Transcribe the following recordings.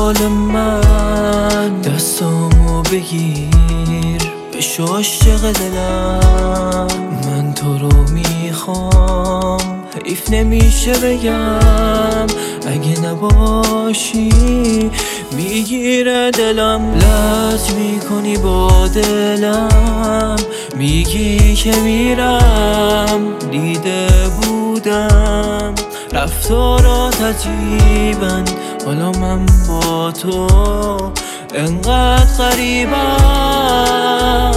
دنبال من، دستامو بگیر بشو عاشق دلم. من تو رو میخوام، حیف نمیشه بگم اگه نباشی میگیره دلم. لج میکنی با دلم، میگی که میرم، دیده بودم رفتارات عجیبن، حالا من با تو انقدر غریبم.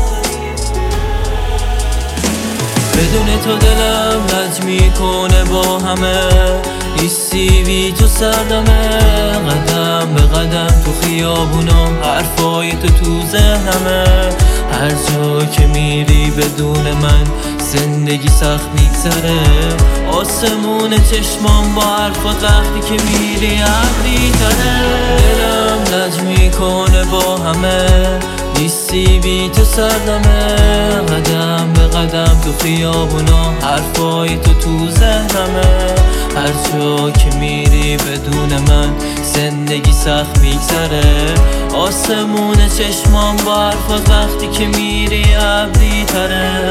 بدون تو دلم لج میکنه با همه، نیستی بی تو سردمه. قدم به قدم تو خیابونم، حرفای تو ذهنمه. هر جا که میری بدون من زندگی سخت میگذره. آسمون چشمام با حرفات وقتی که میری ابری تره. دلم لج میکنه با همه، نیستی بی تو سردمه. قدم به قدم تو خیابونا، حرفای تو ذهنمه. هر جا که میری بدون من زندگی سخت میگذره. آسمون چشمام با حرفات وقتی که میری ابری تره.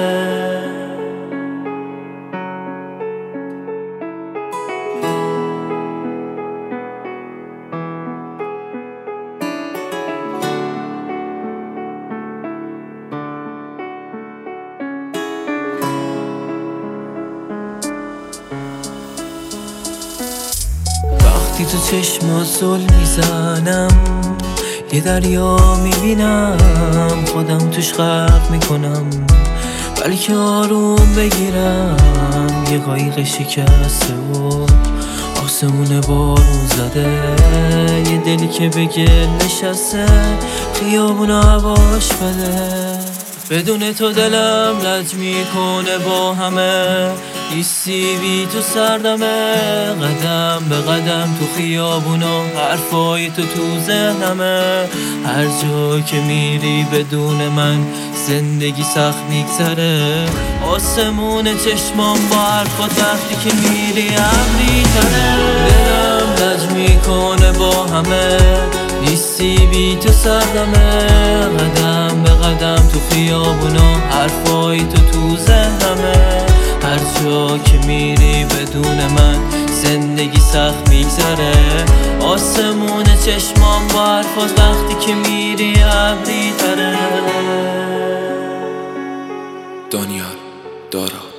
وقتی تو چشمات زل میزنم، یه دریا میبینم، خودم توش غرق میکنم. بلکه آروم بگیرم، یه قایق شکسته و آسمون بارون زده. یه دلی که به گل نشسته، خیابون هواش بده. بدون تو دلم لج میکنه با همه، نیستی بی تو سردمه. قدم به قدم تو خیابونا، حرفای تو ذهنمه. هر جا که میری بدون من زندگی سخت میگذره. آسمون چشمام با حرفات وقتی که میری ابری تره. دلم لج میکنه با همه، نیستی بی تو سردمه. قدم به قدم تو خیابونا، حرفای تو ذهنمه. هر جا که میری بدون من زندگی سخت میگذره. آسمون چشمام با حرفات وقتی که میری ابری تره. دانیال دارا